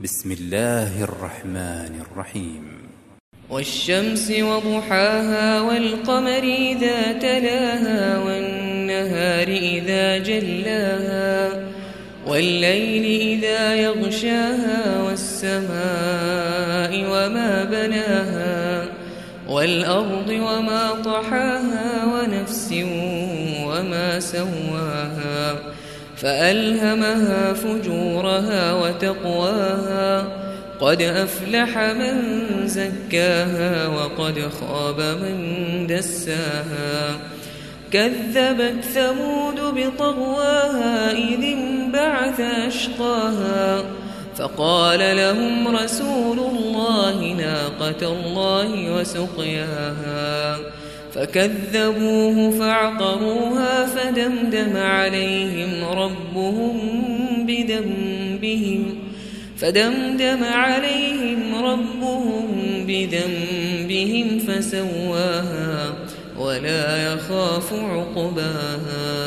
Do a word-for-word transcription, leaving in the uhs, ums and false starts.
بسم الله الرحمن الرحيم والشمس وضحاها والقمر إذا تلاها والنهار إذا جلاها والليل إذا يغشاها والسماء وما بناها والأرض وما طحاها ونفس وما سواها فألهمها فجورها وتقواها قد أفلح من زكاها وقد خاب من دساها كذبت ثمود بطغواها إذ انبعث أشقاها فقال لهم رسول الله ناقة الله وسقياها فكذبوه فعقروها فدمدم عليهم ربهم بذنبهم فدمدم عليهم ربهم بذنبهم فسواها ولا يخاف عقباها